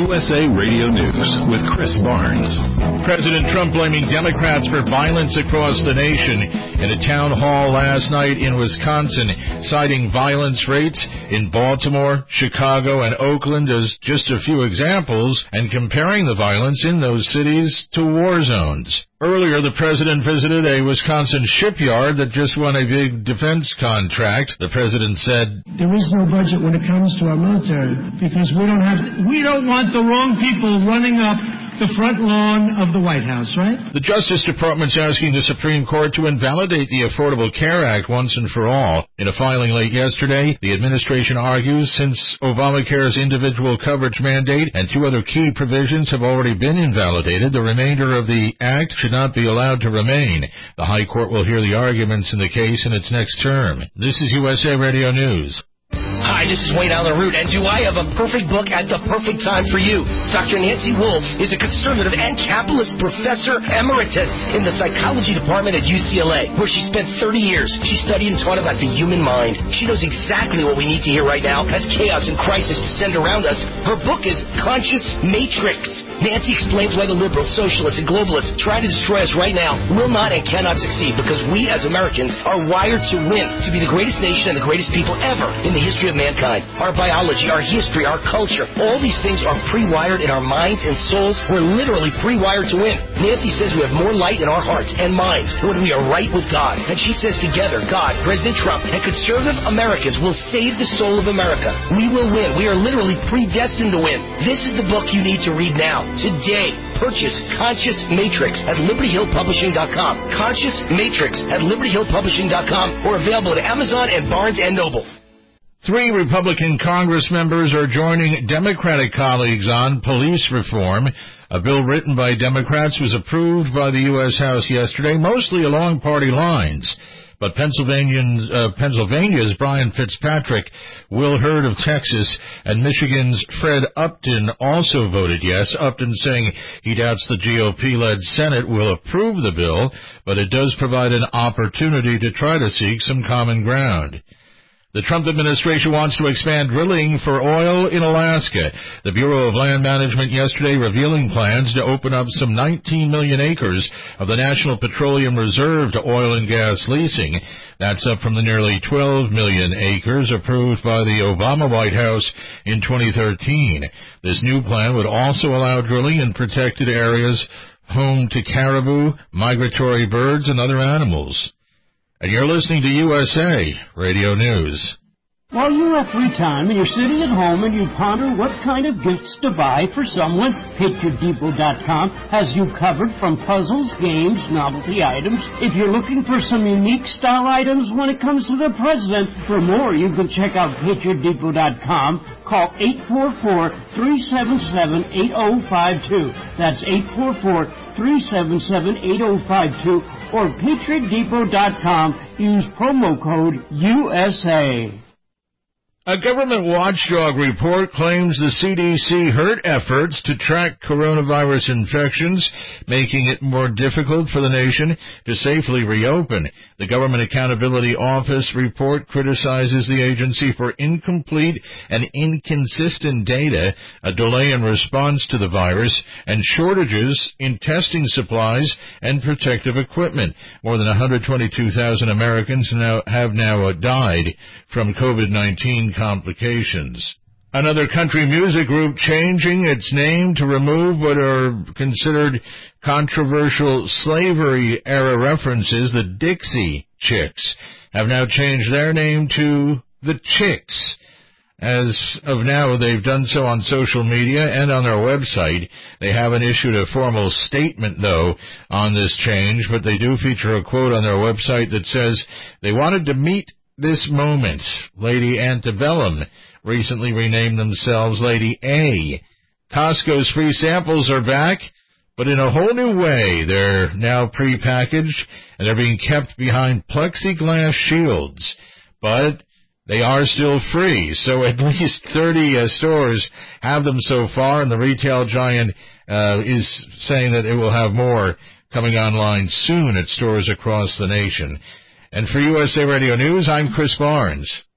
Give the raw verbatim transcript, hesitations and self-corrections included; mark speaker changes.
Speaker 1: U S A Radio News with Chris Barnes.
Speaker 2: President Trump blaming Democrats for violence across the nation in a town hall last night in Wisconsin, citing violence rates in Baltimore, Chicago, and Oakland as just a few examples, and comparing the violence in those cities to war zones. Earlier, the president visited a Wisconsin shipyard that just won a big defense contract. The president said,
Speaker 3: "There is no budget when it comes to our military because we don't have, we don't want the wrong people running up the front lawn of the White House," right?
Speaker 2: The Justice Department's asking the Supreme Court to invalidate the Affordable Care Act once and for all. In a filing late yesterday, the administration argues since Obamacare's individual coverage mandate and two other key provisions have already been invalidated, the remainder of the act should not be allowed to remain. The High Court will hear the arguments in the case in its next term. This is U S A Radio News.
Speaker 4: Hi, this is Wayne Allen Root, and do I have a perfect book at the perfect time for you? Doctor Nancy Wolfe is a conservative and capitalist professor emeritus in the psychology department at U C L A, where she spent thirty years. She studied and taught about the human mind. She knows exactly what we need to hear right now as chaos and crisis descend around us. Her book is Conscious Matrix. Nancy explains why the liberals, socialists, and globalists try to destroy us right now will not and cannot succeed because we as Americans are wired to win, to be the greatest nation and the greatest people ever in the history of mankind. Our biology, our history, our culture, all these things are pre-wired in our minds and souls. We're literally pre-wired to win. Nancy says we have more light in our hearts and minds when we are right with God. And she says together, God, President Trump, and conservative Americans will save the soul of America. We will win. We are literally predestined to win. This is the book you need to read now. Today, purchase Conscious Matrix at Liberty Hill Publishing dot com. Conscious Matrix at Liberty Hill Publishing dot com or available at Amazon and Barnes and Noble.
Speaker 2: Three Republican Congress members are joining Democratic colleagues on police reform. A bill written by Democrats was approved by the U S House yesterday, mostly along party lines. But Pennsylvanians, uh, Pennsylvania's Brian Fitzpatrick, Will Hurd of Texas, and Michigan's Fred Upton also voted yes. Upton saying he doubts the G O P-led Senate will approve the bill, but it does provide an opportunity to try to seek some common ground. The Trump administration wants to expand drilling for oil in Alaska. The Bureau of Land Management yesterday revealing plans to open up some nineteen million acres of the National Petroleum Reserve to oil and gas leasing. That's up from the nearly twelve million acres approved by the Obama White House in twenty thirteen. This new plan would also allow drilling in protected areas home to caribou, migratory birds, and other animals. And you're listening to U S A Radio News.
Speaker 5: While you have free time and you're sitting at home and you ponder what kind of gifts to buy for someone, Patriot Depot dot com has you covered from puzzles, games, novelty items. If you're looking for some unique style items when it comes to the president, for more you can check out Patriot Depot dot com. Call eight four four, three seven seven, eight zero five two. That's eight four four, three seven seven, eight zero five two. Or Patriot Depot dot com. Use promo code U S A.
Speaker 2: A government watchdog report claims the C D C hurt efforts to track coronavirus infections, making it more difficult for the nation to safely reopen. The Government Accountability Office report criticizes the agency for incomplete and inconsistent data, a delay in response to the virus, and shortages in testing supplies and protective equipment. More than one hundred twenty-two thousand Americans now have now died from COVID nineteen complications. Another country music group changing its name to remove what are considered controversial slavery-era references, the Dixie Chicks, have now changed their name to the Chicks. As of now, they've done so on social media and on their website. They haven't issued a formal statement, though, on this change, but they do feature a quote on their website that says they wanted to meet this moment. Lady Antebellum recently renamed themselves Lady A. Costco's free samples are back, but in a whole new way. They're now prepackaged, and they're being kept behind plexiglass shields. But they are still free, so at least thirty uh, stores have them so far, and the retail giant uh, is saying that it will have more coming online soon at stores across the nation. And for U S A Radio News, I'm Chris Barnes.